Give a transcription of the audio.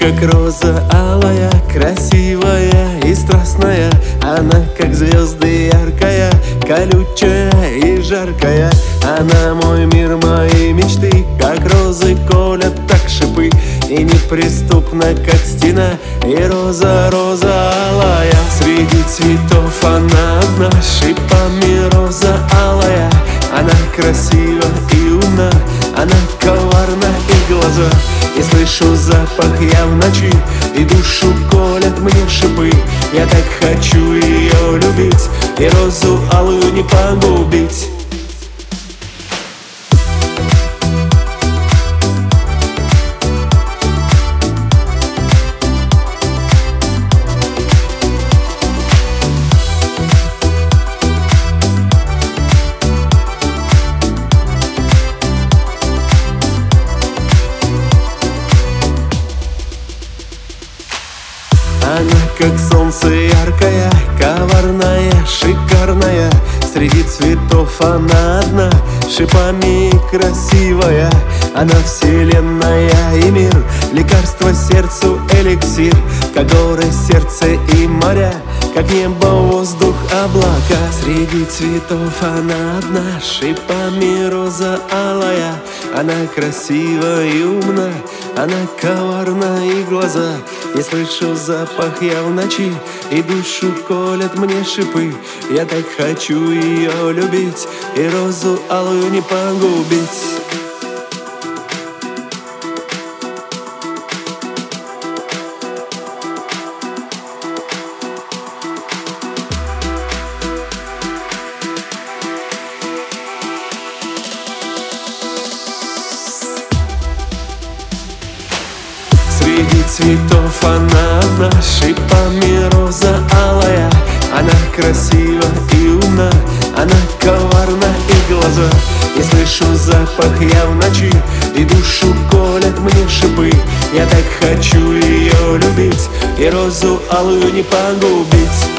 как роза алая, красивая и страстная. Она как звезды яркая, колючая и жаркая. Она мой мир, мои мечты, как розы колят так шипы. И неприступна, как стена, и роза, роза алая. Среди цветов она одна, шипами роза алая. Она красива и умна, она коварна и глаза. И слышу запах я в ночи, и душу колят мне шипы. Я так хочу ее любить, и розу алую не погубить. Она как солнце яркая, коварная, шикарная. Среди цветов она одна, шипами красивая. Она вселенная и мир, лекарство сердцу, эликсир. Как горы, сердце и моря, как небо, воздух, облака. Среди цветов она одна, шипами роза алая. Она красива и умна, она коварна и глаза. Я слышу запах я в ночи, и душу колят мне шипы. Я так хочу ее любить, и розу алую не погубить. Среди цветов она одна, шипами роза алая. Она красива и умна, она коварна и глаза. Я слышу запах я в ночи, и душу колят мне шипы. Я так хочу ее любить, и розу алую не погубить.